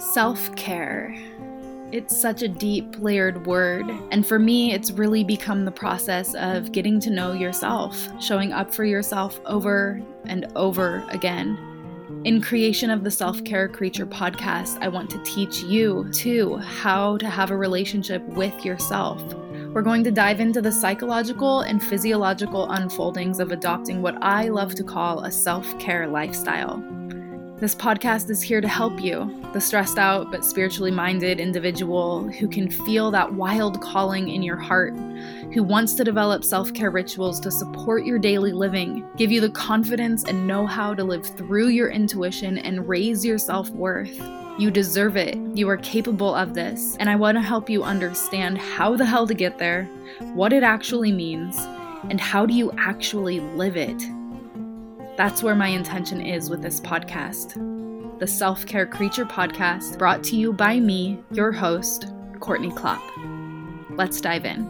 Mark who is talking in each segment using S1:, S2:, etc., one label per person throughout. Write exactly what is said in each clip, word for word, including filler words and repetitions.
S1: Self-care. It's such a deep, layered word, and for me, it's really become the process of getting to know yourself, showing up for yourself over and over again. In creation of the Self-Care Creature podcast, I want to teach you, too, how to have a relationship with yourself. We're going to dive into the psychological and physiological unfoldings of adopting what I love to call a self-care lifestyle. This podcast is here to help you, the stressed out but spiritually minded individual who can feel that wild calling in your heart, who wants to develop self-care rituals to support your daily living, give you the confidence and know-how to live through your intuition and raise your self-worth. You deserve it. You are capable of this. And I want to help you understand how the hell to get there, what it actually means, and how do you actually live it. That's where my intention is with this podcast. The Self-Care Creature podcast, brought to you by me, your host, Courtney Klopp. Let's dive in.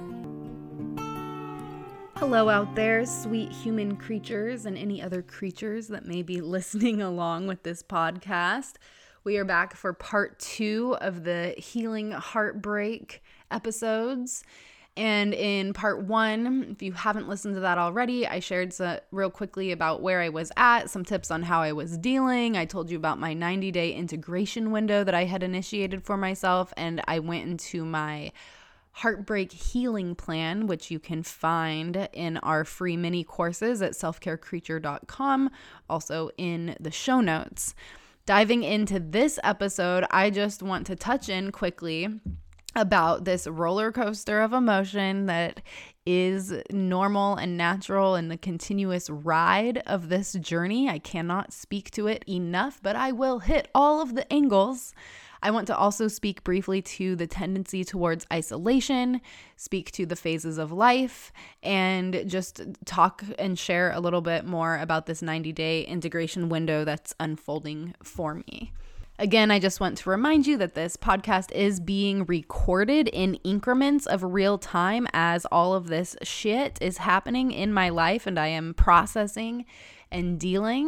S1: Hello out there, sweet human creatures and any other creatures that may be listening along with this podcast. We are back for part two of the Healing Heartbreak episodes. And in part one, if you haven't listened to that already, I shared some, real quickly about where I was at, some tips on how I was dealing. I told you about my ninety-day integration window that I had initiated for myself, and I went into my heartbreak healing plan, which you can find in our free mini courses at self care creature dot com, also in the show notes. Diving into this episode, I just want to touch in quickly about this roller coaster of emotion that is normal and natural in the continuous ride of this journey. I cannot speak to it enough, but I will hit all of the angles. I want to also speak briefly to the tendency towards isolation, speak to the phases of life, and just talk and share a little bit more about this ninety-day integration window that's unfolding for me. Again, I just want to remind you that this podcast is being recorded in increments of real time as all of this shit is happening in my life, and I am processing and dealing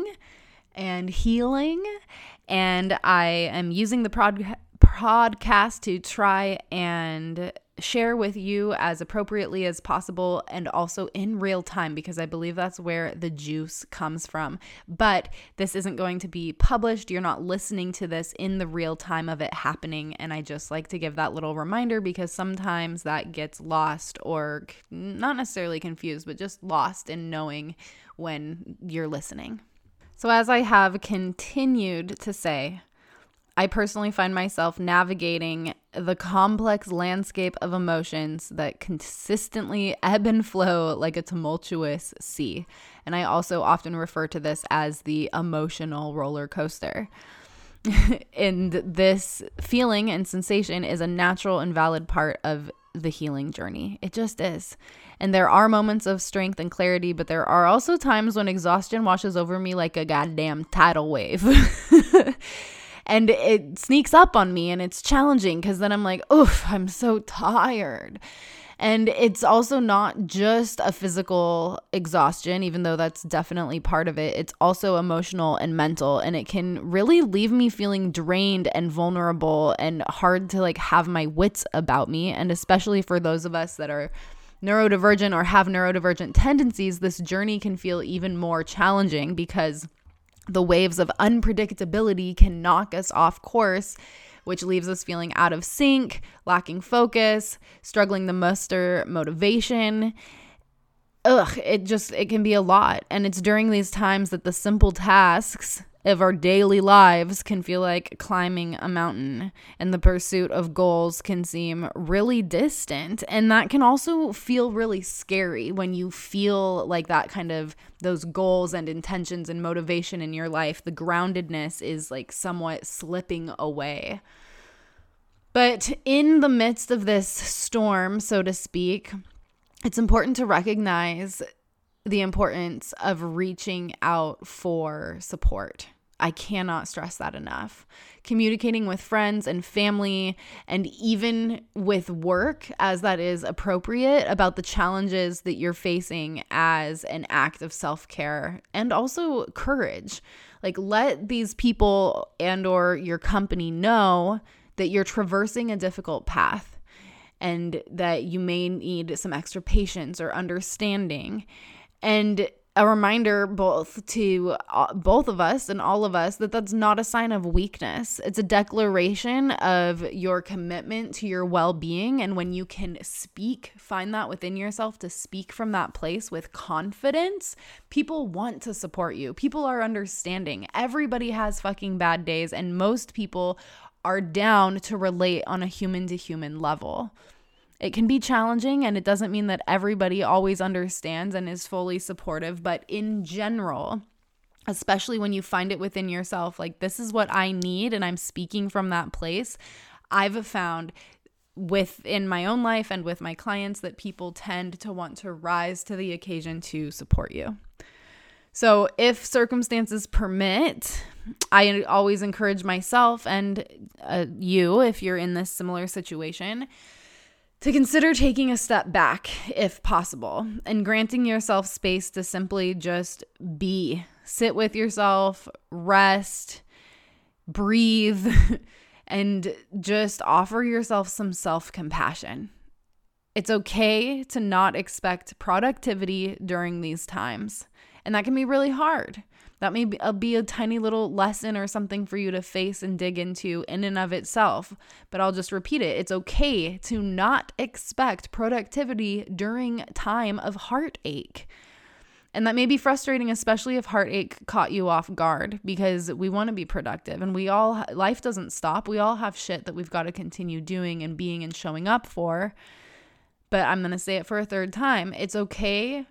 S1: and healing. And I am using the prod- podcast to try and share with you as appropriately as possible and also in real time, because I believe that's where the juice comes from. But this isn't going to be published. You're not listening to this in the real time of it happening. And I just like to give that little reminder because sometimes that gets lost, or not necessarily confused, but just lost in knowing when you're listening. So as I have continued to say, I personally find myself navigating the complex landscape of emotions that consistently ebb and flow like a tumultuous sea. And I also often refer to this as the emotional roller coaster. And this feeling and sensation is a natural and valid part of the healing journey. It just is. And there are moments of strength and clarity, but there are also times when exhaustion washes over me like a goddamn tidal wave. And it sneaks up on me, and it's challenging because then I'm like, oof, I'm so tired. And it's also not just a physical exhaustion, even though that's definitely part of it. It's also emotional and mental, and it can really leave me feeling drained and vulnerable and hard to like have my wits about me. And especially for those of us that are neurodivergent or have neurodivergent tendencies, this journey can feel even more challenging because the waves of unpredictability can knock us off course, which leaves us feeling out of sync, lacking focus, struggling to muster motivation. Ugh, it just, it can be a lot. And it's during these times that the simple tasks of our daily lives can feel like climbing a mountain, and the pursuit of goals can seem really distant. And that can also feel really scary when you feel like that kind of those goals and intentions and motivation in your life, the groundedness is like somewhat slipping away. But in the midst of this storm, so to speak, it's important to recognize the importance of reaching out for support. I cannot stress that enough. Communicating with friends and family, and even with work, as that is appropriate, about the challenges that you're facing as an act of self-care and also courage. Like, let these people and or your company know that you're traversing a difficult path and that you may need some extra patience or understanding. And a reminder both to uh, both of us and all of us that that's not a sign of weakness. It's a declaration of your commitment to your well-being. And when you can speak, find that within yourself to speak from that place with confidence, people want to support you. People are understanding. Everybody has fucking bad days, and most people are down to relate on a human-to-human level. It can be challenging, and it doesn't mean that everybody always understands and is fully supportive, but in general, especially when you find it within yourself, like, this is what I need and I'm speaking from that place, I've found within my own life and with my clients that people tend to want to rise to the occasion to support you. So if circumstances permit, I always encourage myself and uh, you, if you're in this similar situation, to consider taking a step back if possible and granting yourself space to simply just be. Sit with yourself, rest, breathe, and just offer yourself some self-compassion. It's okay to not expect productivity during these times, and that can be really hard. That may be a, be a tiny little lesson or something for you to face and dig into in and of itself. But I'll just repeat it. It's okay to not expect productivity during time of heartache. And that may be frustrating, especially if heartache caught you off guard, because we want to be productive and we all, life doesn't stop. We all have shit that we've got to continue doing and being and showing up for. But I'm going to say it for a third time. It's okay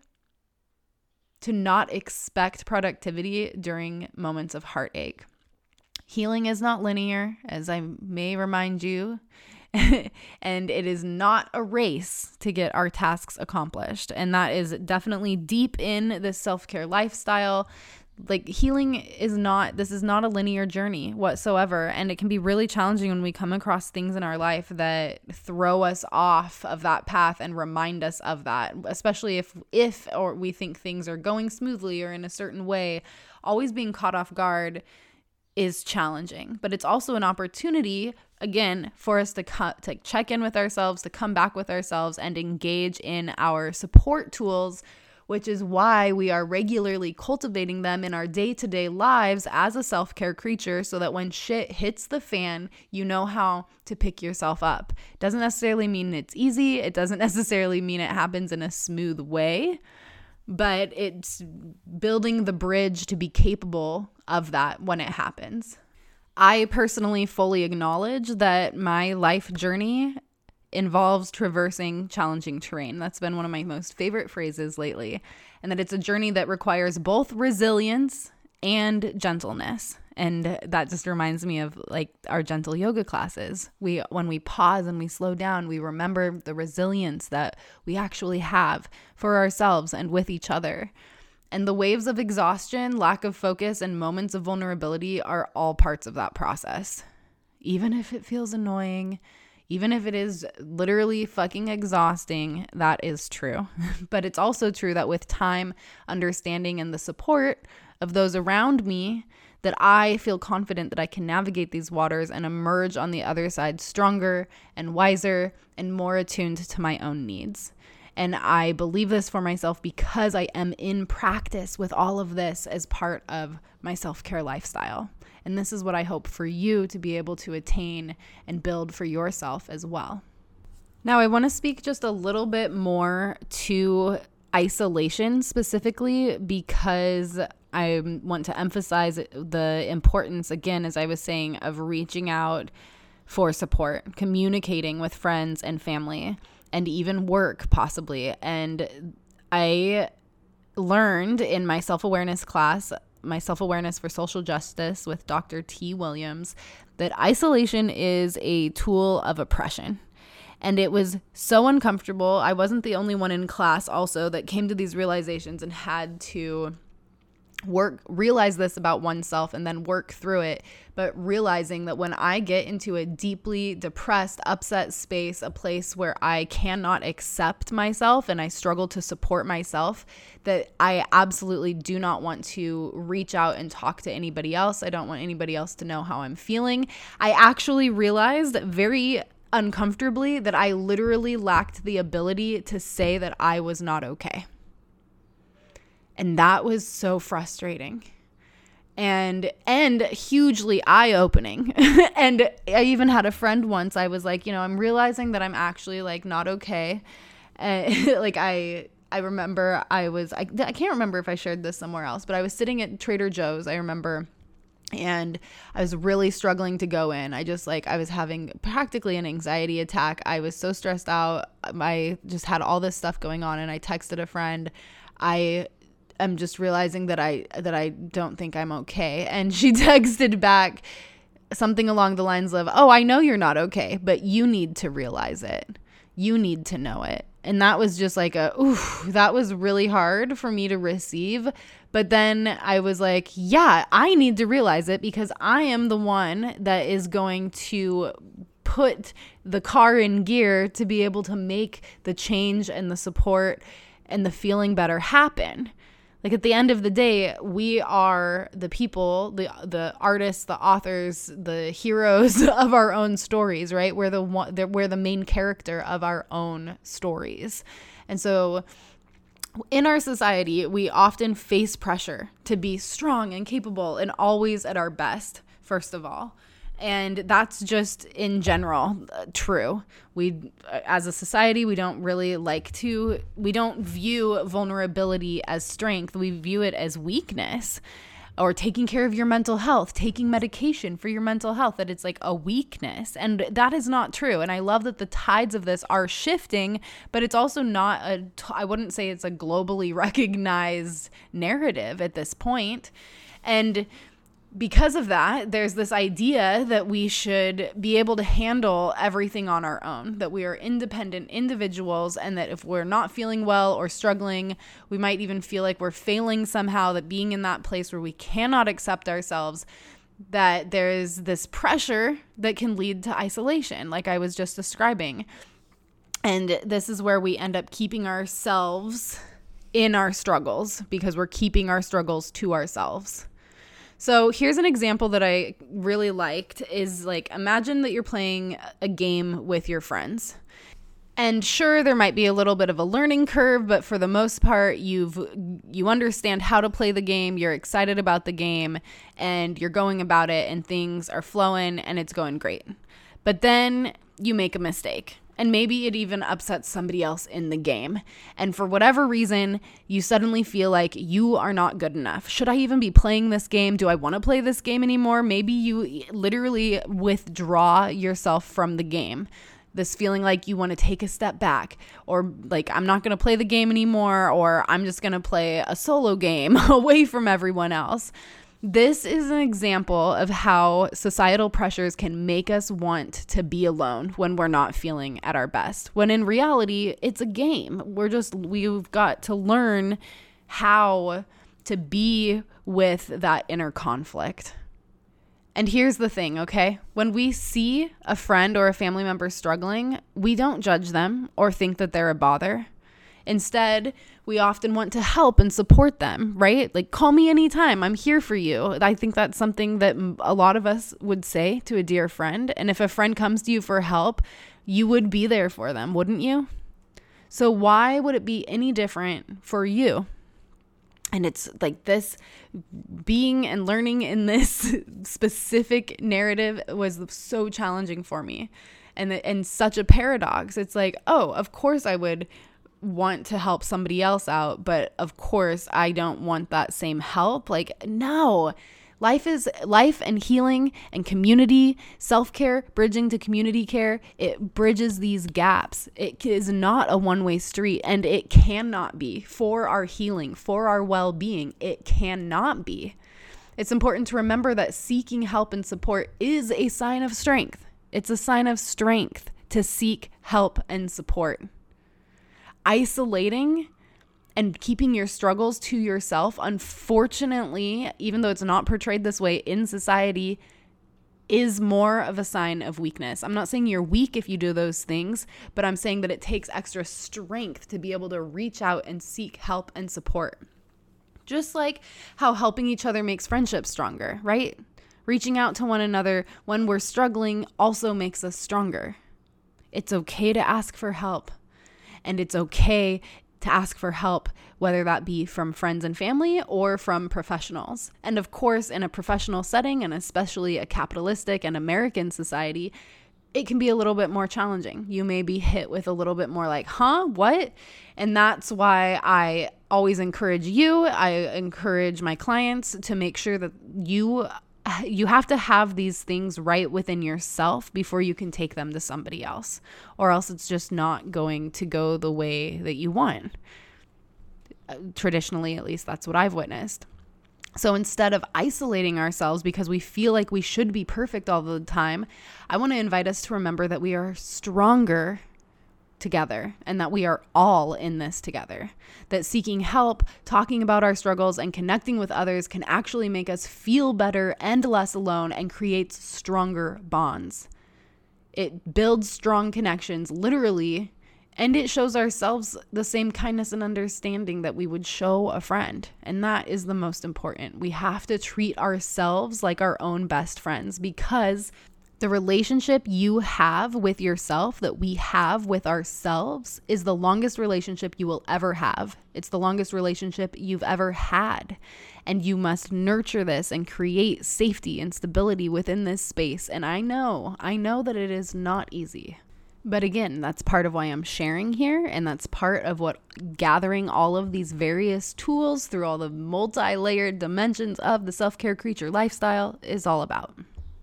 S1: to not expect productivity during moments of heartache. Healing is not linear, as I may remind you, and it is not a race to get our tasks accomplished. And that is definitely deep in this self-care lifestyle. Like, healing is not, this is not a linear journey whatsoever. And it can be really challenging when we come across things in our life that throw us off of that path and remind us of that, especially if, if, or we think things are going smoothly or in a certain way. Always being caught off guard is challenging, but it's also an opportunity, again, for us to, co- to check in with ourselves, to come back with ourselves and engage in our support tools, which is why we are regularly cultivating them in our day-to-day lives as a self-care creature, so that when shit hits the fan, you know how to pick yourself up. Doesn't necessarily mean it's easy. It doesn't necessarily mean it happens in a smooth way, but it's building the bridge to be capable of that when it happens. I personally fully acknowledge that my life journey involves traversing challenging terrain. That's been one of my most favorite phrases lately. And that it's a journey that requires both resilience and gentleness. And that just reminds me of like our gentle yoga classes. We, when we pause and we slow down, we remember the resilience that we actually have for ourselves and with each other. And the waves of exhaustion, lack of focus, and moments of vulnerability are all parts of that process. Even if it feels annoying, even if it is literally fucking exhausting, that is true. But it's also true that with time, understanding, and the support of those around me, that I feel confident that I can navigate these waters and emerge on the other side stronger and wiser and more attuned to my own needs. And I believe this for myself because I am in practice with all of this as part of my self-care lifestyle. And this is what I hope for you to be able to attain and build for yourself as well. Now, I want to speak just a little bit more to isolation specifically, because I want to emphasize the importance, again, as I was saying, of reaching out for support, communicating with friends and family, and even work possibly. And I learned in my self-awareness class, my self-awareness for social justice with Doctor T. Williams, that isolation is a tool of oppression. And it was so uncomfortable. I wasn't the only one in class also that came to these realizations and had to work, realize this about oneself and then work through it. But realizing that when I get into a deeply depressed, upset space, a place where I cannot accept myself and I struggle to support myself, that I absolutely do not want to reach out and talk to anybody else. I don't want anybody else to know how I'm feeling. I actually realized very uncomfortably that I literally lacked the ability to say that I was not okay. And that was so frustrating and and hugely eye-opening. And I even had a friend once, I was like, you know, I'm realizing that I'm actually like not okay. And like I I remember I was, I, I can't remember if I shared this somewhere else, but I was sitting at Trader Joe's, I remember, and I was really struggling to go in. I just like, I was having practically an anxiety attack. I was so stressed out. I just had all this stuff going on, and I texted a friend. I I'm just realizing that I that I don't think I'm okay. And she texted back something along the lines of, oh, I know you're not okay, but you need to realize it. You need to know it. And that was just like a, ooh, that was really hard for me to receive. But then I was like, yeah, I need to realize it because I am the one that is going to put the car in gear to be able to make the change and the support and the feeling better happen. Like at the end of the day, we are the people, the the artists, the authors, the heroes of our own stories, right? We're the one, we're the main character of our own stories. And so in our society, we often face pressure to be strong and capable and always at our best, first of all. And that's just in general uh, true. We, as a society, we don't really like to, we don't view vulnerability as strength. We view it as weakness, or taking care of your mental health, taking medication for your mental health, that it's like a weakness. And that is not true. And I love that the tides of this are shifting, but it's also not a, I wouldn't say it's a globally recognized narrative at this point. And because of that, there's this idea that we should be able to handle everything on our own, that we are independent individuals, and that if we're not feeling well or struggling, we might even feel like we're failing somehow, that being in that place where we cannot accept ourselves, that there's this pressure that can lead to isolation, like I was just describing. And this is where we end up keeping ourselves in our struggles because we're keeping our struggles to ourselves. So here's an example that I really liked is like, imagine that you're playing a game with your friends. And sure, there might be a little bit of a learning curve, but for the most part, you've you understand how to play the game, you're excited about the game, and you're going about it, and things are flowing, and it's going great. But then you make a mistake. And maybe it even upsets somebody else in the game. And for whatever reason, you suddenly feel like you are not good enough. Should I even be playing this game? Do I want to play this game anymore? Maybe you literally withdraw yourself from the game. This feeling like you want to take a step back, or like, I'm not going to play the game anymore, or I'm just going to play a solo game away from everyone else. This is an example of how societal pressures can make us want to be alone when we're not feeling at our best. When in reality, it's a game. We're just, we've got to learn how to be with that inner conflict. And here's the thing, okay? When we see a friend or a family member struggling, we don't judge them or think that they're a bother. Instead, we often want to help and support them, right? Like, call me anytime. I'm here for you. I think that's something that a lot of us would say to a dear friend. And if a friend comes to you for help, you would be there for them, wouldn't you? So why would it be any different for you? And it's like this being and learning in this specific narrative was so challenging for me, and and such a paradox. It's like, oh, of course I would want to help somebody else out, but of course I don't want that same help. Like, no. Life is life and healing and community, self-care, bridging to community care. It bridges these gaps. It is not a one-way street, and it cannot be for our healing, for our well-being. It cannot be. It's important to remember that seeking help and support is a sign of strength. It's a sign of strength to seek help and support. Isolating and keeping your struggles to yourself, unfortunately, even though it's not portrayed this way in society, is more of a sign of weakness. I'm not saying you're weak if you do those things, but I'm saying that it takes extra strength to be able to reach out and seek help and support. Just like how helping each other makes friendships stronger, right? Reaching out to one another when we're struggling also makes us stronger. It's okay to ask for help, and it's okay to ask for help, whether that be from friends and family or from professionals. And of course, in a professional setting, and especially a capitalistic and American society, it can be a little bit more challenging. You may be hit with a little bit more like, huh, what? And that's why I always encourage you, I encourage my clients to make sure that you you have to have these things right within yourself before you can take them to somebody else, or else it's just not going to go the way that you want. Traditionally, at least, that's what I've witnessed. So instead of isolating ourselves because we feel like we should be perfect all the time, I want to invite us to remember that we are stronger together and that we are all in this together. That seeking help, talking about our struggles, and connecting with others can actually make us feel better and less alone and creates stronger bonds. It builds strong connections, literally, and it shows ourselves the same kindness and understanding that we would show a friend. And that is the most important. We have to treat ourselves like our own best friends, because the relationship you have with yourself, that we have with ourselves, is the longest relationship you will ever have. It's the longest relationship you've ever had. And you must nurture this and create safety and stability within this space. And I know, I know that it is not easy. But again, that's part of why I'm sharing here, and that's part of what gathering all of these various tools through all the multi-layered dimensions of the self-care creature lifestyle is all about.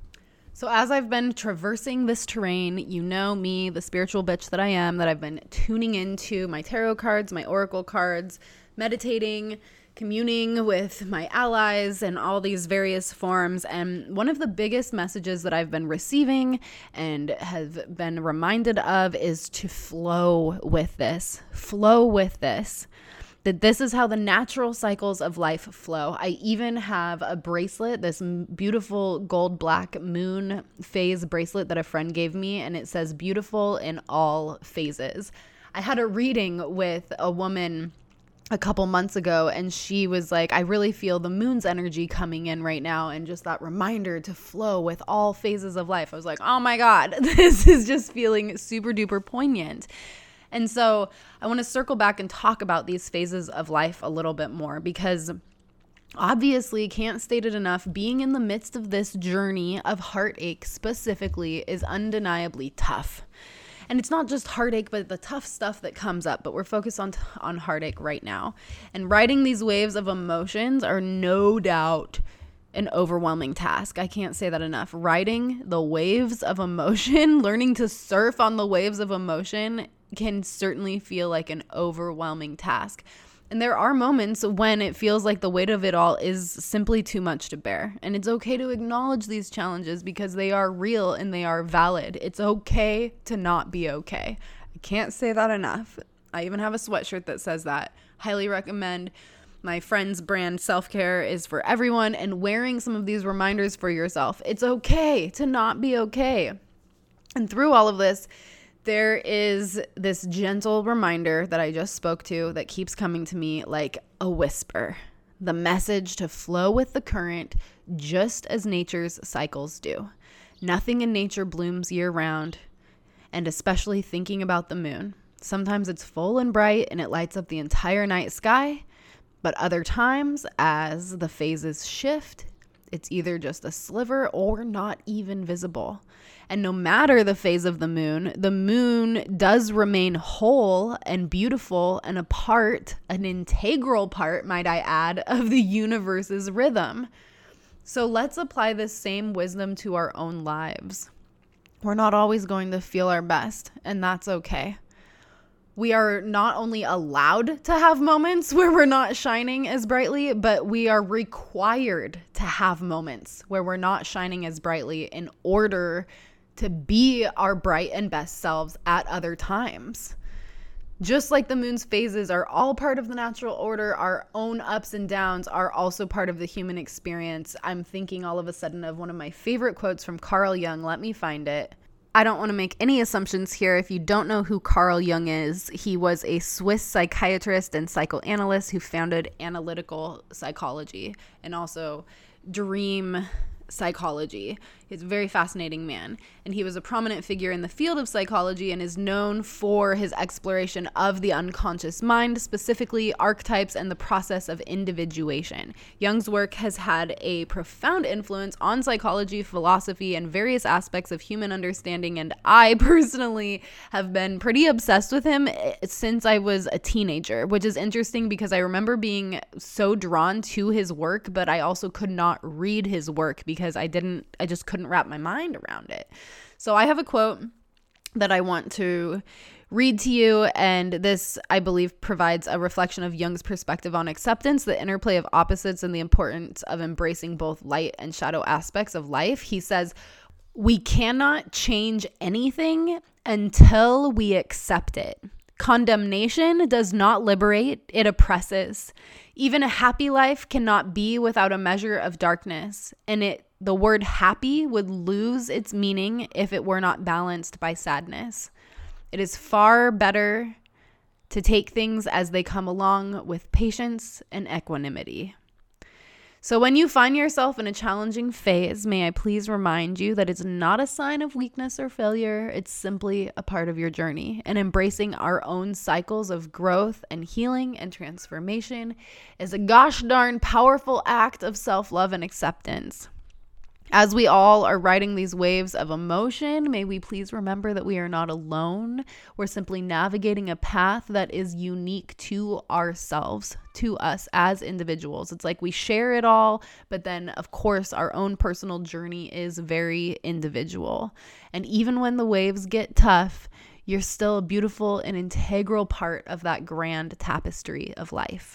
S1: So as I've been traversing this terrain, you know me, the spiritual bitch that I am, that I've been tuning into my tarot cards, my oracle cards, meditating, communing with my allies in all these various forms. And one of the biggest messages that I've been receiving and have been reminded of is to flow with this, flow with this. That this is how the natural cycles of life flow. I even have a bracelet, this beautiful gold black moon phase bracelet that a friend gave me, and it says beautiful in all phases. I had a reading with a woman a couple months ago, and she was like, I really feel the moon's energy coming in right now, and just that reminder to flow with all phases of life. I was like, oh my God, this is just feeling super duper poignant. And so I want to circle back and talk about these phases of life a little bit more, because obviously, can't state it enough, being in the midst of this journey of heartache specifically is undeniably tough. And it's not just heartache, but the tough stuff that comes up. But we're focused on on heartache right now. And riding these waves of emotions are no doubt an overwhelming task. I can't say that enough. Riding the waves of emotion, learning to surf on the waves of emotion can certainly feel like an overwhelming task. And there are moments when it feels like the weight of it all is simply too much to bear. And it's okay to acknowledge these challenges because they are real and they are valid. It's okay to not be okay. I can't say that enough. I even have a sweatshirt that says that. Highly recommend. My friend's brand Self-Care is for everyone, and wearing some of these reminders for yourself. It's okay to not be okay. And through all of this, there is this gentle reminder that I just spoke to that keeps coming to me like a whisper. The message to flow with the current, just as nature's cycles do. Nothing in nature blooms year-round, and especially thinking about the moon. Sometimes it's full and bright and it lights up the entire night sky, but other times, as the phases shift, it's either just a sliver or not even visible. And no matter the phase of the moon, the moon does remain whole and beautiful and a part, an integral part, might I add, of the universe's rhythm. So let's apply this same wisdom to our own lives. We're not always going to feel our best, and that's okay. We are not only allowed to have moments where we're not shining as brightly, but we are required to have moments where we're not shining as brightly in order to be our bright and best selves at other times. Just like the moon's phases are all part of the natural order, our own ups and downs are also part of the human experience. I'm thinking all of a sudden of one of my favorite quotes from Carl Jung. Let me find it. I don't want to make any assumptions here. If you don't know who Carl Jung is, he was a Swiss psychiatrist and psychoanalyst who founded analytical psychology and also dream psychology. He's a very fascinating man, and he was a prominent figure in the field of psychology and is known for his exploration of the unconscious mind, specifically archetypes and the process of individuation. Jung's work has had a profound influence on psychology, philosophy, and various aspects of human understanding, and I personally have been pretty obsessed with him since I was a teenager, which is interesting because I remember being so drawn to his work, but I also could not read his work because I didn't, I just couldn't wrap my mind around it. So I have a quote that I want to read to you, and this, I believe, provides a reflection of Jung's perspective on acceptance, the interplay of opposites, and the importance of embracing both light and shadow aspects of life. He says, "We cannot change anything until we accept it. Condemnation does not liberate, it oppresses. Even a happy life cannot be without a measure of darkness, and it the word happy would lose its meaning if it were not balanced by sadness. It is far better to take things as they come along with patience and equanimity." So when you find yourself in a challenging phase, may I please remind you that it's not a sign of weakness or failure. It's simply a part of your journey. And embracing our own cycles of growth and healing and transformation is a gosh darn powerful act of self-love and acceptance. As we all are riding these waves of emotion, may we please remember that we are not alone. We're simply navigating a path that is unique to ourselves, to us as individuals. It's like we share it all, but then, of course, our own personal journey is very individual. And even when the waves get tough, you're still a beautiful and integral part of that grand tapestry of life.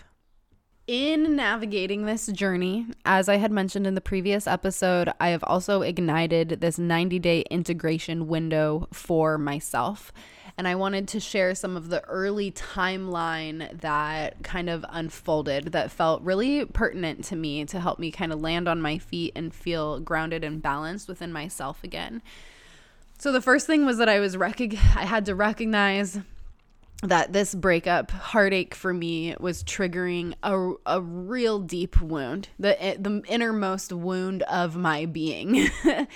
S1: In navigating this journey, as I had mentioned in the previous episode, I have also ignited this ninety-day integration window for myself. And I wanted to share some of the early timeline that kind of unfolded that felt really pertinent to me to help me kind of land on my feet and feel grounded and balanced within myself again. So the first thing was that I was rec- I had to recognize that this breakup heartache for me was triggering a, a real deep wound, the the innermost wound of my being.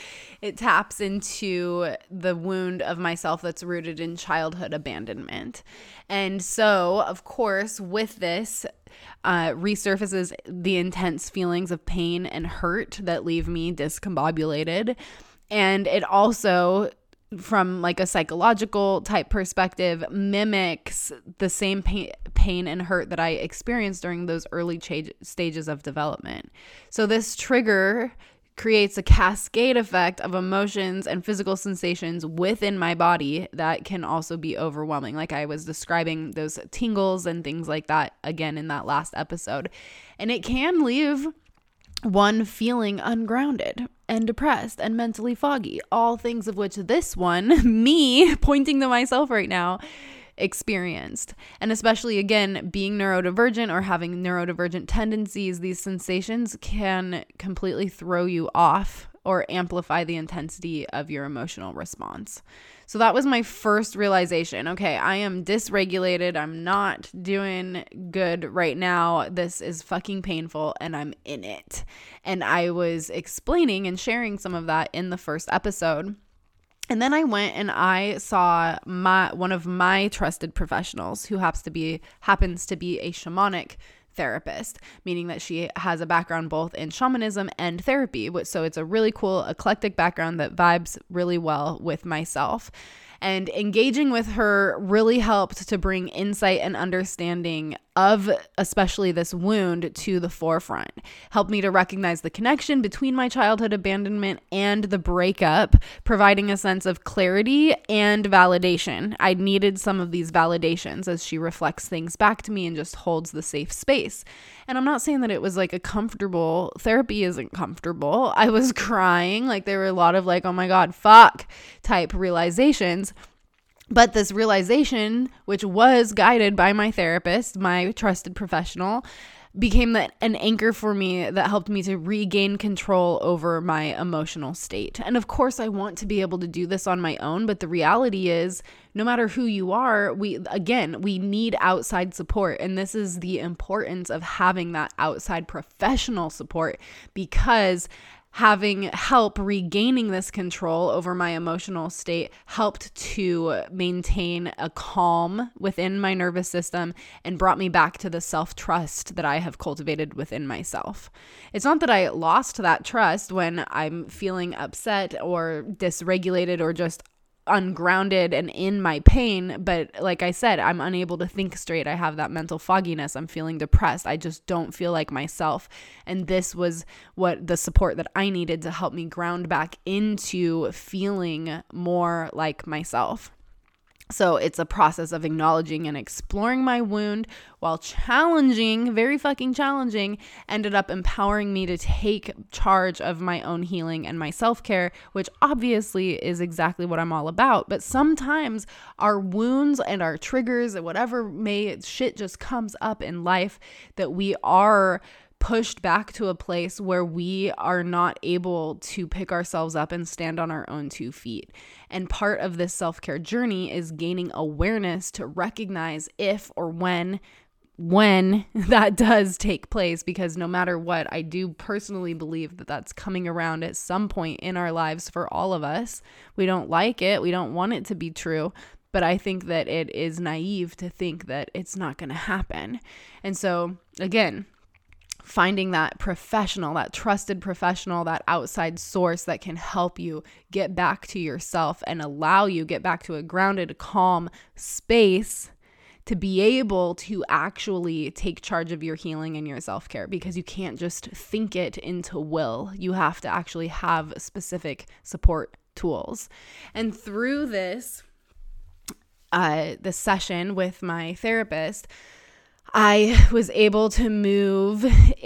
S1: It taps into the wound of myself that's rooted in childhood abandonment. And so, of course, with this uh, resurfaces the intense feelings of pain and hurt that leave me discombobulated. And it also, from like a psychological type perspective, mimics the same pain, pain and hurt that I experienced during those early ch- stages of development. So this trigger creates a cascade effect of emotions and physical sensations within my body that can also be overwhelming. Like I was describing those tingles and things like that again in that last episode. And it can leave one feeling ungrounded and depressed and mentally foggy, all things of which this one, me pointing to myself right now, experienced. And especially, again, being neurodivergent or having neurodivergent tendencies, these sensations can completely throw you off or amplify the intensity of your emotional response. So that was my first realization. Okay, I am dysregulated. I'm not doing good right now. This is fucking painful and I'm in it. And I was explaining and sharing some of that in the first episode. And then I went and I saw my one of my trusted professionals who happens to be happens to be a shamanic therapist, meaning that she has a background both in shamanism and therapy. So it's a really cool eclectic background that vibes really well with myself. And engaging with her really helped to bring insight and understanding of especially this wound to the forefront. Helped me to recognize the connection between my childhood abandonment and the breakup, providing a sense of clarity and validation. I needed some of these validations as she reflects things back to me and just holds the safe space. And I'm not saying that it was like a comfortable, therapy isn't comfortable. I was crying, like there were a lot of like, oh my God, fuck type realizations. But this realization, which was guided by my therapist, my trusted professional, became that an anchor for me that helped me to regain control over my emotional state. And of course, I want to be able to do this on my own, but the reality is, no matter who you are, we again, we need outside support. And this is the importance of having that outside professional support, because having help regaining this control over my emotional state helped to maintain a calm within my nervous system and brought me back to the self-trust that I have cultivated within myself. It's not that I lost that trust when I'm feeling upset or dysregulated or just ungrounded and in my pain, but like I said, I'm unable to think straight. I have that mental fogginess. I'm feeling depressed. I just don't feel like myself. And this was what the support that I needed to help me ground back into feeling more like myself. So it's a process of acknowledging and exploring my wound while challenging, very fucking challenging, ended up empowering me to take charge of my own healing and my self-care, which obviously is exactly what I'm all about. But sometimes our wounds and our triggers and whatever may shit just comes up in life that we are pushed back to a place where we are not able to pick ourselves up and stand on our own two feet. And part of this self-care journey is gaining awareness to recognize if or when when that does take place, because no matter what, I do personally believe that that's coming around at some point in our lives for all of us. We don't like it. We don't want it to be true. But I think that it is naive to think that it's not going to happen. And so, again, finding that professional, that trusted professional, that outside source that can help you get back to yourself and allow you get back to a grounded, calm space to be able to actually take charge of your healing and your self-care, because you can't just think it into will. You have to actually have specific support tools. And through this, uh, the session with my therapist, I was able to move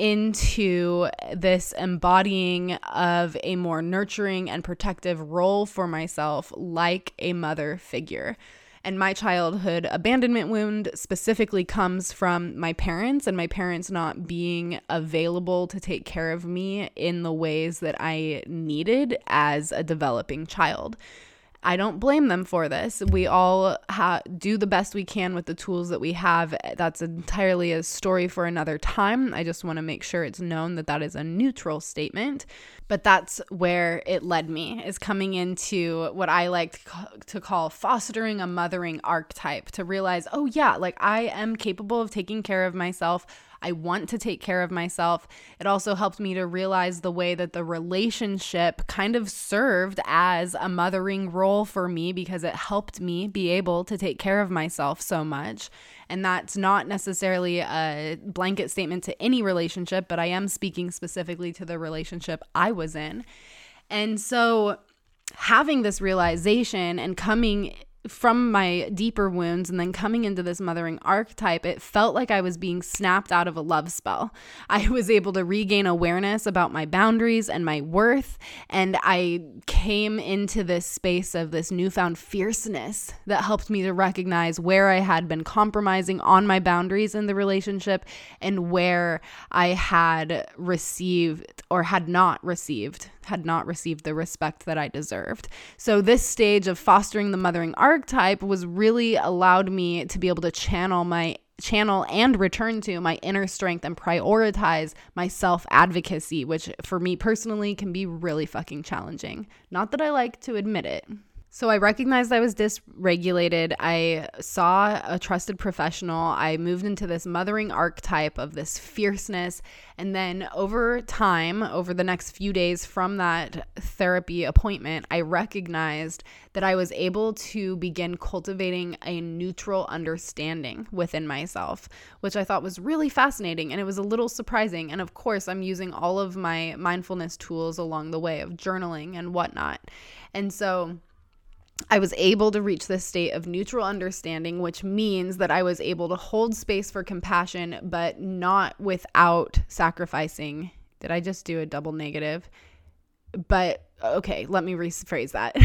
S1: into this embodying of a more nurturing and protective role for myself, like a mother figure. And my childhood abandonment wound specifically comes from my parents and my parents not being available to take care of me in the ways that I needed as a developing child. I don't blame them for this. We all ha- do the best we can with the tools that we have. That's entirely a story for another time. I just want to make sure it's known that that is a neutral statement. But that's where it led me, is coming into what I like to call fostering a mothering archetype, to realize, oh yeah, like I am capable of taking care of myself. I want to take care of myself. It also helped me to realize the way that the relationship kind of served as a mothering role for me, because it helped me be able to take care of myself so much. And that's not necessarily a blanket statement to any relationship, but I am speaking specifically to the relationship I was in. And so having this realization and coming from my deeper wounds and then coming into this mothering archetype, it felt like I was being snapped out of a love spell. I was able to regain awareness about my boundaries and my worth, and I came into this space of this newfound fierceness that helped me to recognize where I had been compromising on my boundaries in the relationship and where I had received or had not received had not received the respect that I deserved. So this stage of fostering the mothering archetype was really allowed me to be able to channel my channel and return to my inner strength and prioritize my self-advocacy, which for me personally can be really fucking challenging. Not that I like to admit it. So I recognized I was dysregulated. I saw a trusted professional. I moved into this mothering archetype of this fierceness. And then over time, over the next few days from that therapy appointment, I recognized that I was able to begin cultivating a neutral understanding within myself, which I thought was really fascinating. And it was a little surprising. And of course, I'm using all of my mindfulness tools along the way of journaling and whatnot. And so I was able to reach this state of neutral understanding, which means that I was able to hold space for compassion, but not without sacrificing. Did I just do a double negative? but okay, let me rephrase that.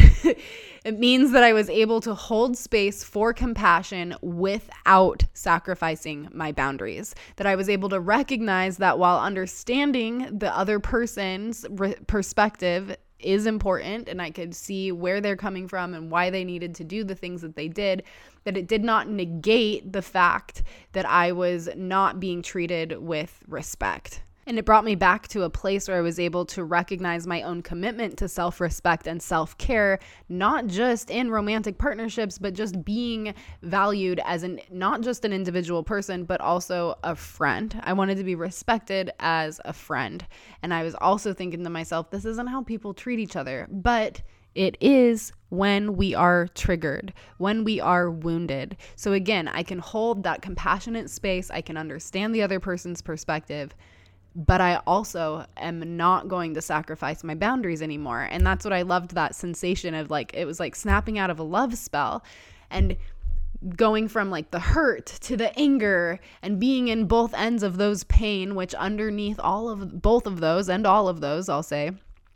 S1: It means that I was able to hold space for compassion without sacrificing my boundaries. That I was able to recognize that while understanding the other person's re- perspective is important, and I could see where they're coming from and why they needed to do the things that they did, that it did not negate the fact that I was not being treated with respect. And it brought me back to a place where I was able to recognize my own commitment to self-respect and self-care, not just in romantic partnerships, but just being valued as an not just an individual person, but also a friend. I wanted to be respected as a friend. And I was also thinking to myself, this isn't how people treat each other, but it is when we are triggered, when we are wounded. So again, I can hold that compassionate space. I can understand the other person's perspective, but I also am not going to sacrifice my boundaries anymore. And that's what I loved, that sensation of like, it was like snapping out of a love spell and going from like the hurt to the anger and being in both ends of those pain, which underneath all of both of those and all of those, I'll say,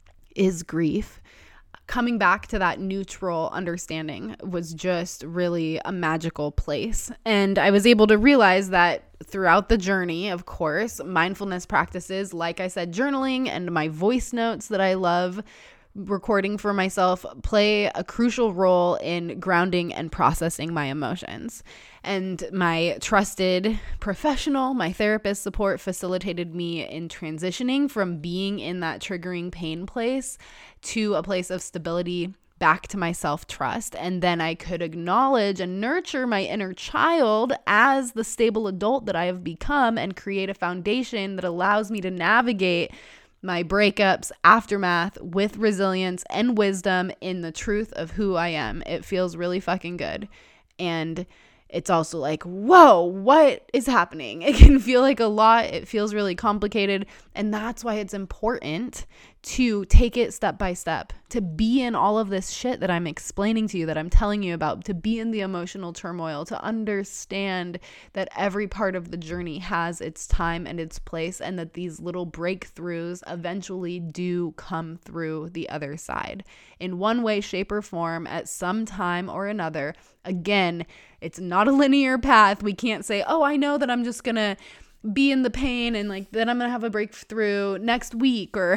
S1: is grief. Coming back to that neutral understanding was just really a magical place. And I was able to realize that throughout the journey, of course, mindfulness practices, like I said, journaling and my voice notes that I love recording for myself, play a crucial role in grounding and processing my emotions. And my trusted professional, my therapist support, facilitated me in transitioning from being in that triggering pain place to a place of stability, back to my self-trust. And then I could acknowledge and nurture my inner child as the stable adult that I have become and create a foundation that allows me to navigate my breakups, aftermath with resilience and wisdom in the truth of who I am. It feels really fucking good. And it's also like, whoa, what is happening? It can feel like a lot. It feels really complicated. And that's why it's important to take it step by step, to be in all of this shit that I'm explaining to you, that I'm telling you about, to be in the emotional turmoil, to understand that every part of the journey has its time and its place, and that these little breakthroughs eventually do come through the other side in one way, shape, or form at some time or another. Again, it's not a linear path. We can't say, oh, I know that I'm just going to be in the pain and like then I'm going to have a breakthrough next week or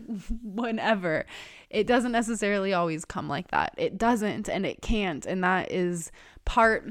S1: whenever. It doesn't necessarily always come like that. It doesn't, and it can't. And that is part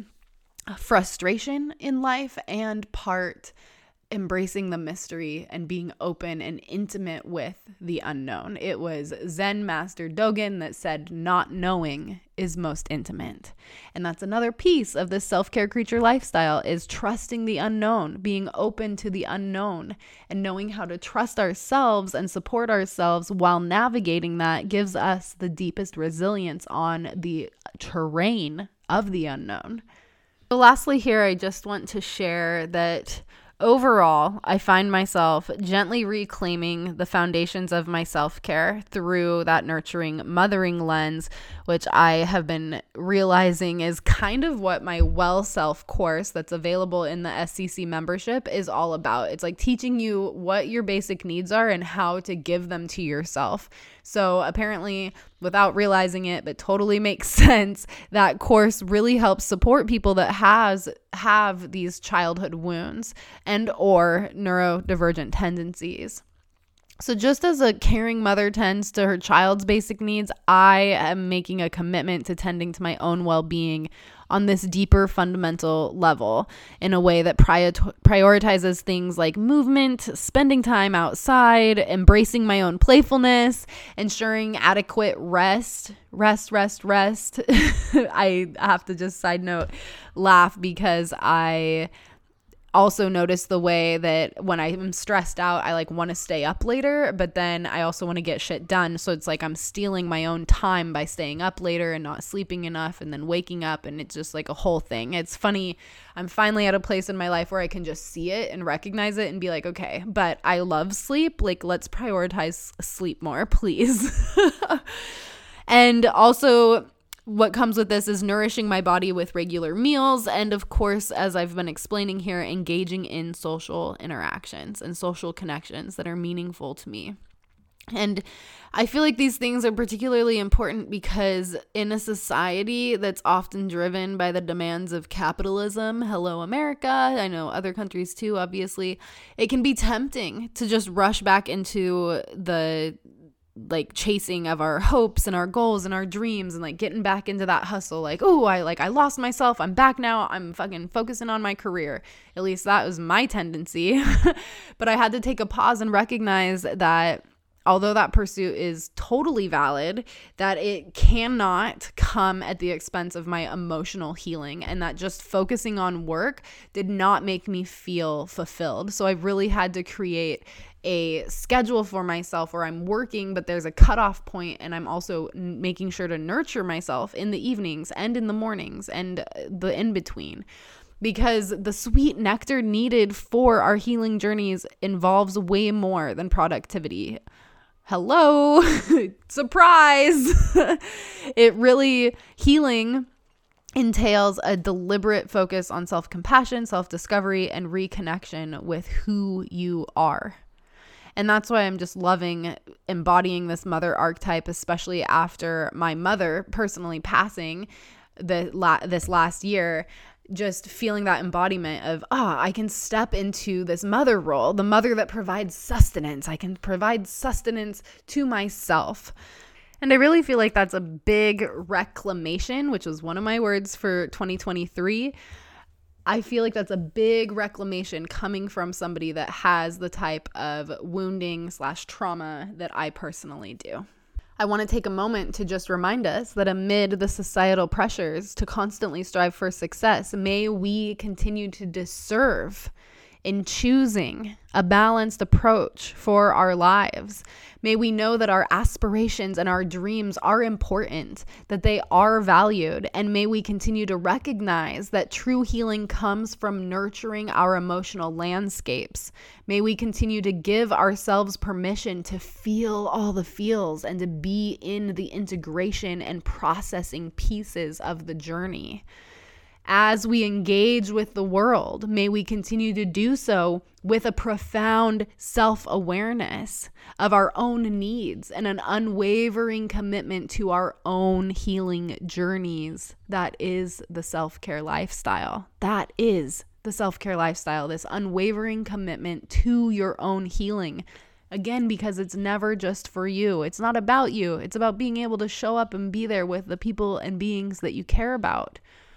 S1: frustration in life and part embracing the mystery and being open and intimate with the unknown. It was Zen Master Dogen that said, not knowing is most intimate. And that's another piece of this self-care creature lifestyle, is trusting the unknown, being open to the unknown, and knowing how to trust ourselves and support ourselves while navigating that gives us the deepest resilience on the terrain of the unknown. So lastly here, I just want to share that overall, I find myself gently reclaiming the foundations of my self-care through that nurturing mothering lens, which I have been realizing is kind of what my Well Self course that's available in the S C C membership is all about. It's like teaching you what your basic needs are and how to give them to yourself. So apparently, without realizing it, but totally makes sense, that course really helps support people that has have these childhood wounds and or neurodivergent tendencies. So just as a caring mother tends to her child's basic needs, I am making a commitment to tending to my own well-being on this deeper fundamental level in a way that prior- prioritizes things like movement, spending time outside, embracing my own playfulness, ensuring adequate rest, rest, rest, rest. I have to just side note laugh because I also notice the way that when I'm stressed out, I like want to stay up later, but then I also want to get shit done. So it's like I'm stealing my own time by staying up later and not sleeping enough and then waking up, and it's just like a whole thing. It's funny. I'm finally at a place in my life where I can just see it and recognize it and be like, okay, but I love sleep. Like, let's prioritize sleep more, please. And also, what comes with this is nourishing my body with regular meals. And of course, as I've been explaining here, engaging in social interactions and social connections that are meaningful to me. And I feel like these things are particularly important because in a society that's often driven by the demands of capitalism, hello America, I know other countries too, obviously, it can be tempting to just rush back into the like chasing of our hopes and our goals and our dreams and like getting back into that hustle. Like, oh, I like I lost myself. I'm back now. I'm fucking focusing on my career. At least that was my tendency. But I had to take a pause and recognize that although that pursuit is totally valid, that it cannot come at the expense of my emotional healing, and that just focusing on work did not make me feel fulfilled. So I really had to create a schedule for myself where I'm working, but there's a cutoff point, and I'm also n- making sure to nurture myself in the evenings and in the mornings and the in-between. Because the sweet nectar needed for our healing journeys involves way more than productivity. Hello, surprise. It really, healing entails a deliberate focus on self-compassion, self-discovery, and reconnection with who you are. And that's why I'm just loving embodying this mother archetype, especially after my mother personally passing the la- this last year. Just feeling that embodiment of, ah, oh, I can step into this mother role, the mother that provides sustenance. I can provide sustenance to myself. And I really feel like that's a big reclamation, which was one of my words for twenty twenty-three. I feel like that's a big reclamation coming from somebody that has the type of wounding slash trauma that I personally do. I want to take a moment to just remind us that amid the societal pressures to constantly strive for success, may we continue to deserve in choosing a balanced approach for our lives. May we know that our aspirations and our dreams are important, that they are valued, and may we continue to recognize that true healing comes from nurturing our emotional landscapes. May we continue to give ourselves permission to feel all the feels and to be in the integration and processing pieces of the journey. As we engage with the world, may we continue to do so with a profound self-awareness of our own needs and an unwavering commitment to our own healing journeys. That is the self-care lifestyle. That is the self-care lifestyle, this unwavering commitment to your own healing. Again, because it's never just for you. It's not about you. It's about being able to show up and be there with the people and beings that you care about.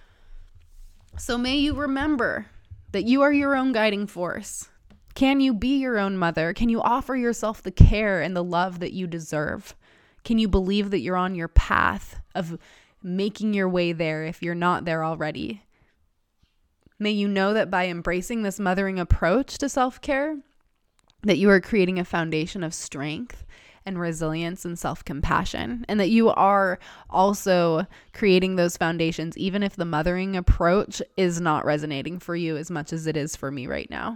S1: So may you remember that you are your own guiding force. Can you be your own mother? Can you offer yourself the care and the love that you deserve? Can you believe that you're on your path of making your way there if you're not there already? May you know that by embracing this mothering approach to self-care, that you are creating a foundation of strength and resilience and self-compassion, and that you are also creating those foundations even if the mothering approach is not resonating for you as much as it is for me right now.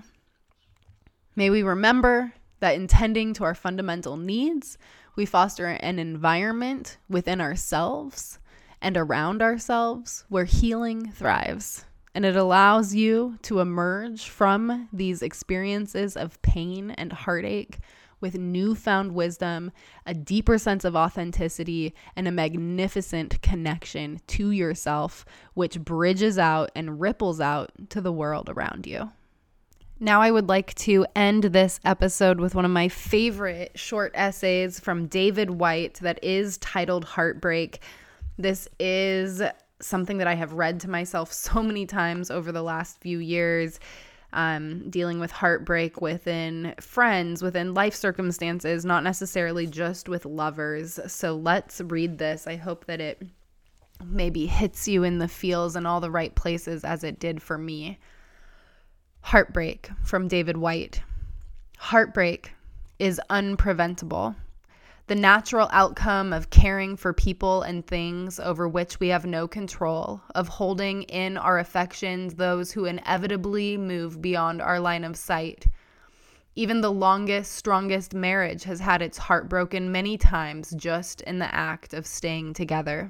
S1: May we remember that in tending to our fundamental needs, we foster an environment within ourselves and around ourselves where healing thrives. And it allows you to emerge from these experiences of pain and heartache with newfound wisdom, a deeper sense of authenticity, and a magnificent connection to yourself, which bridges out and ripples out to the world around you. Now I would like to end this episode with one of my favorite short essays from David Whyte that is titled Heartbreak. This is something that I have read to myself so many times over the last few years. Um, dealing with heartbreak within friends, within life circumstances, not necessarily just with lovers. So let's read this. I hope that it maybe hits you in the feels in all the right places as it did for me. Heartbreak from David Whyte. Heartbreak is unpreventable. The natural outcome of caring for people and things over which we have no control, of holding in our affections those who inevitably move beyond our line of sight. Even the longest, strongest marriage has had its heart broken many times just in the act of staying together.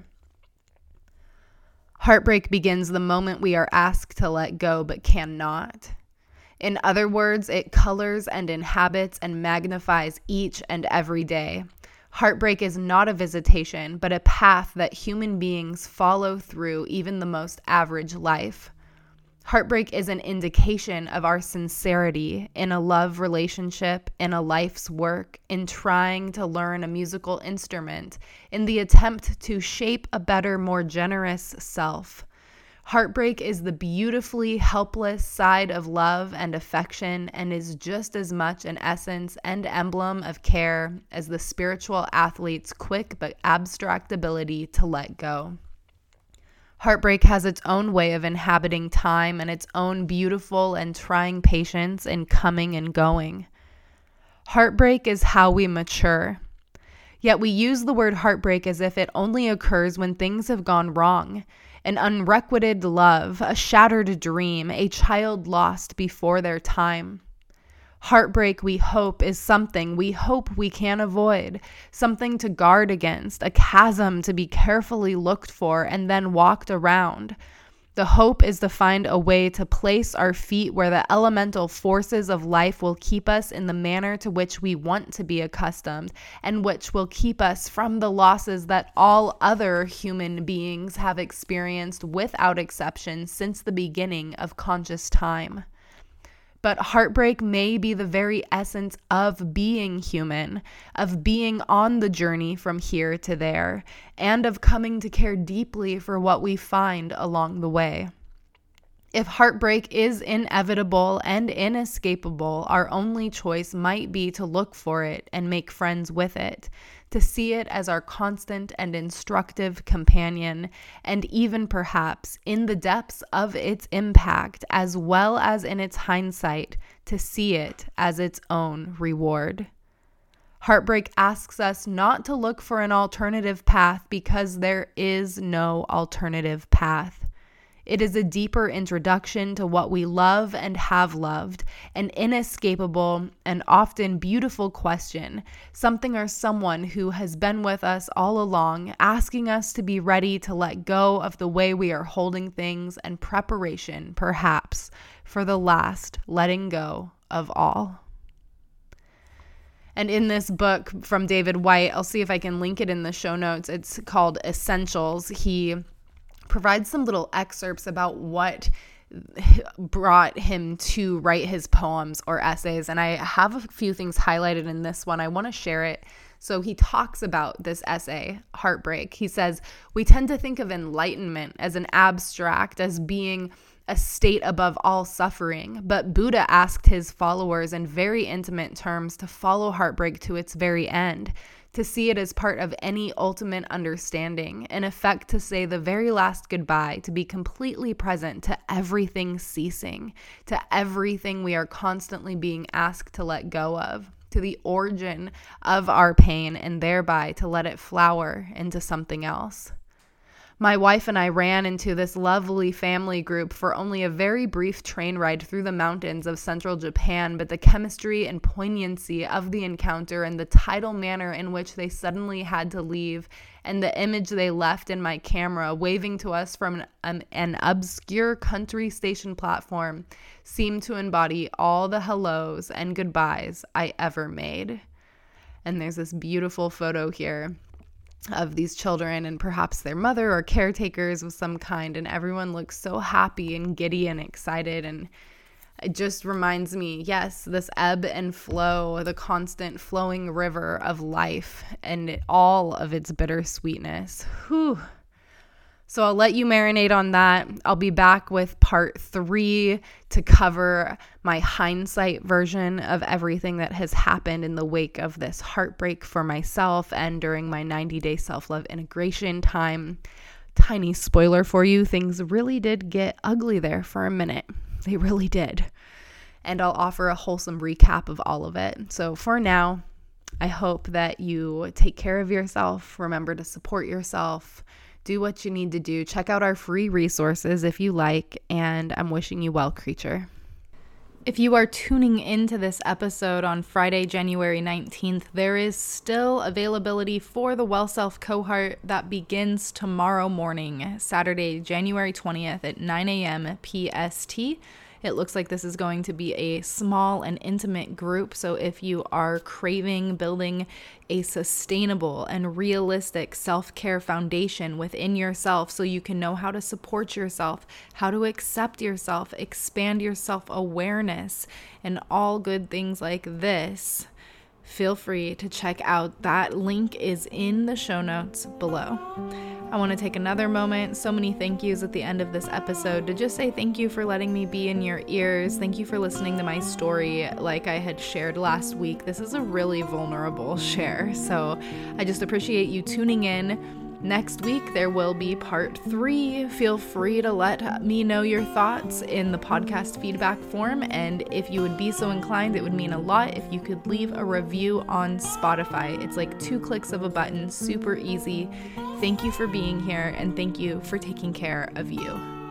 S1: Heartbreak begins the moment we are asked to let go but cannot. In other words, it colors and inhabits and magnifies each and every day. Heartbreak is not a visitation, but a path that human beings follow through even the most average life. Heartbreak is an indication of our sincerity in a love relationship, in a life's work, in trying to learn a musical instrument, in the attempt to shape a better, more generous self. Heartbreak is the beautifully helpless side of love and affection and is just as much an essence and emblem of care as the spiritual athlete's quick but abstract ability to let go. Heartbreak has its own way of inhabiting time and its own beautiful and trying patience in coming and going. Heartbreak is how we mature. Yet we use the word heartbreak as if it only occurs when things have gone wrong. An unrequited love, a shattered dream, a child lost before their time. Heartbreak, we hope, is something we hope we can avoid, something to guard against, a chasm to be carefully looked for and then walked around. The hope is to find a way to place our feet where the elemental forces of life will keep us in the manner to which we want to be accustomed, and which will keep us from the losses that all other human beings have experienced without exception since the beginning of conscious time. But heartbreak may be the very essence of being human, of being on the journey from here to there, and of coming to care deeply for what we find along the way. If heartbreak is inevitable and inescapable, our only choice might be to look for it and make friends with it, to see it as our constant and instructive companion, and even perhaps in the depths of its impact, as well as in its hindsight, to see it as its own reward. Heartbreak asks us not to look for an alternative path because there is no alternative path. It is a deeper introduction to what we love and have loved, an inescapable and often beautiful question, something or someone who has been with us all along, asking us to be ready to let go of the way we are holding things and preparation, perhaps, for the last letting go of all. And in this book from David Whyte, I'll see if I can link it in the show notes. It's called Essentials. He provides some little excerpts about what brought him to write his poems or essays. And I have a few things highlighted in this one. I want to share it. So he talks about this essay, Heartbreak. He says, we tend to think of enlightenment as an abstract, as being a state above all suffering. But Buddha asked his followers in very intimate terms to follow heartbreak to its very end, to see it as part of any ultimate understanding, in effect to say the very last goodbye, to be completely present to everything ceasing, to everything we are constantly being asked to let go of, to the origin of our pain, and thereby to let it flower into something else. My wife and I ran into this lovely family group for only a very brief train ride through the mountains of central Japan, but the chemistry and poignancy of the encounter and the tidal manner in which they suddenly had to leave, and the image they left in my camera waving to us from an, an, an obscure country station platform seemed to embody all the hellos and goodbyes I ever made. And there's this beautiful photo here of these children and perhaps their mother or caretakers of some kind, and everyone looks so happy and giddy and excited, and it just reminds me, yes, this ebb and flow, the constant flowing river of life and it, all of its bittersweetness. Whew. So I'll let you marinate on that. I'll be back with part three to cover my hindsight version of everything that has happened in the wake of this heartbreak for myself and during my ninety-day self-love integration time. Tiny spoiler for you, things really did get ugly there for a minute. They really did. And I'll offer a wholesome recap of all of it. So for now, I hope that you take care of yourself. Remember to support yourself. Do what you need to do. Check out our free resources if you like, and I'm wishing you well, creature. If you are tuning into this episode on Friday, January nineteenth, there is still availability for the Well Self cohort that begins tomorrow morning, Saturday, January twentieth at nine a.m. P S T. It looks like this is going to be a small and intimate group. So if you are craving building a sustainable and realistic self-care foundation within yourself so you can know how to support yourself, how to accept yourself, expand your self-awareness, and all good things like this, feel free to check out. That link is in the show notes below. I want to take another moment, so many thank yous at the end of this episode, to just say thank you for letting me be in your ears. Thank you for listening to my story. Like I had shared last week, this is a really vulnerable share, so I just appreciate you tuning in. Next week, there will be part three. Feel free to let me know your thoughts in the podcast feedback form. And if you would be so inclined, it would mean a lot if you could leave a review on Spotify. It's like two clicks of a button, super easy. Thank you for being here, and thank you for taking care of you.